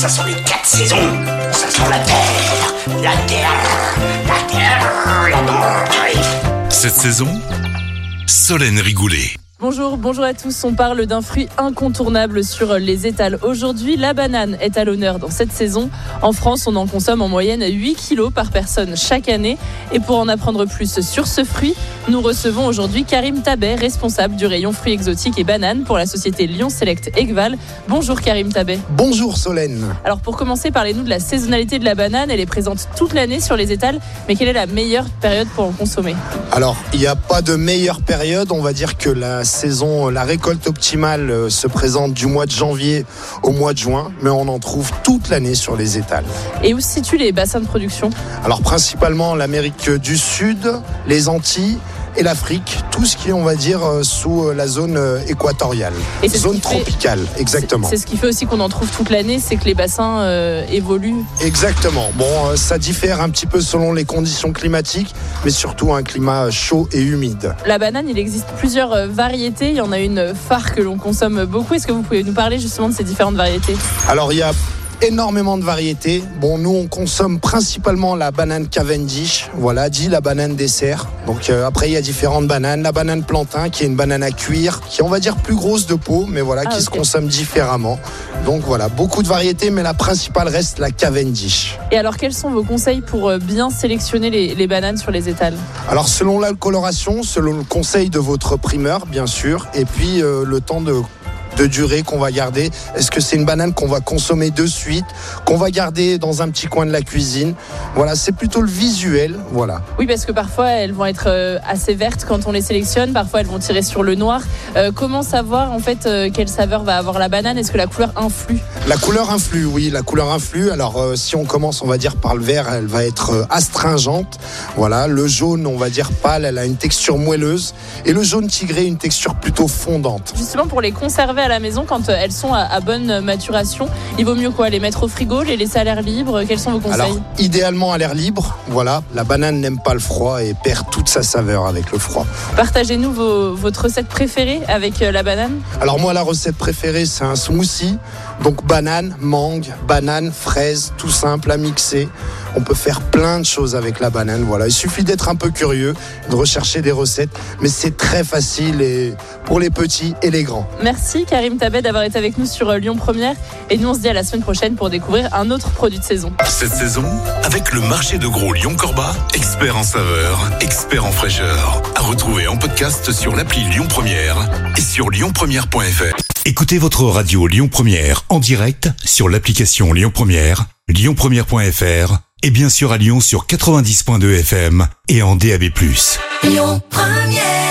Ça sont les 4 saisons. Ça sent la terre, la terre, la terre, la terre. Cette saison, Solène Rigoulet. Bonjour à tous. On parle d'un fruit incontournable sur les étals. Aujourd'hui, la banane est à l'honneur dans cette saison. En France, on en consomme en moyenne 8 kilos par personne chaque année. Et pour en apprendre plus sur ce fruit, nous recevons aujourd'hui Karim Tabet, responsable du rayon fruits exotiques et bananes pour la société Lyon Select Ecval. Bonjour Karim Tabet. Bonjour Solène. Alors pour commencer, parlez-nous de la saisonnalité de la banane. Elle est présente toute l'année sur les étals. Mais quelle est la meilleure période pour en consommer ? Alors, il n'y a pas de meilleure période. On va dire que la récolte optimale se présente du mois de janvier au mois de juin, mais on en trouve toute l'année sur les étals. Et où se situent les bassins de production ? Alors principalement l'Amérique du Sud, les Antilles et l'Afrique, tout ce qui est, on va dire, sous la zone équatoriale, et c'est zone tropicale, exactement. C'est ce qui fait aussi qu'on en trouve toute l'année, c'est que les bassins évoluent. Exactement. Bon, ça diffère un petit peu selon les conditions climatiques, mais surtout un climat chaud et humide. La banane, il existe plusieurs variétés. Il y en a une phare que l'on consomme beaucoup. Est-ce que vous pouvez nous parler justement de ces différentes variétés ? Alors, il y a énormément de variétés. Bon, nous on consomme principalement la banane Cavendish, voilà, dit la banane dessert. Donc après il y a différentes bananes, la banane plantain qui est une banane à cuire, qui est, on va dire, plus grosse de peau, mais voilà, qui se consomme différemment. Donc voilà, beaucoup de variétés, mais la principale reste la Cavendish. Et alors quels sont vos conseils pour bien sélectionner les bananes sur les étals ? Alors selon la coloration, selon le conseil de votre primeur bien sûr, et puis le temps de durée qu'on va garder. Est-ce que c'est une banane qu'on va consommer de suite, qu'on va garder dans un petit coin de la cuisine ? Voilà, c'est plutôt le visuel, voilà. Oui, parce que parfois elles vont être assez vertes quand on les sélectionne, parfois elles vont tirer sur le noir. Comment savoir en fait quelle saveur va avoir la banane ? Est-ce que la couleur influe ? La couleur influe, oui, la couleur influe. Alors si on commence, on va dire par le vert, elle va être astringente. Voilà, le jaune, on va dire pâle, elle a une texture moelleuse, et le jaune tigré, une texture plutôt fondante. Justement, pour les conserver à la maison, quand elles sont à bonne maturation, il vaut mieux quoi ? Les mettre au frigo, les laisser à l'air libre ? Quels sont vos conseils ? Alors, idéalement à l'air libre, voilà. La banane n'aime pas le froid et perd toute sa saveur avec le froid. Partagez-nous votre recette préférée avec la banane. Alors moi, la recette préférée, c'est un smoothie. Donc banane, mangue, banane, fraise, tout simple à mixer. On peut faire plein de choses avec la banane. Voilà, il suffit d'être un peu curieux, de rechercher des recettes, mais c'est très facile et pour les petits et les grands. Merci Karim Tabet d'avoir été avec nous sur Lyon Première. Et nous, on se dit à la semaine prochaine pour découvrir un autre produit de saison. Cette saison, avec le marché de gros Lyon-Corba, expert en saveur, expert en fraîcheur. À retrouver en podcast sur l'appli Lyon Première et sur lyonpremière.fr. Écoutez votre radio Lyon Première en direct sur l'application Lyon Première, lyonpremière.fr et bien sûr à Lyon sur 90.2 FM et en DAB+. Lyon Première.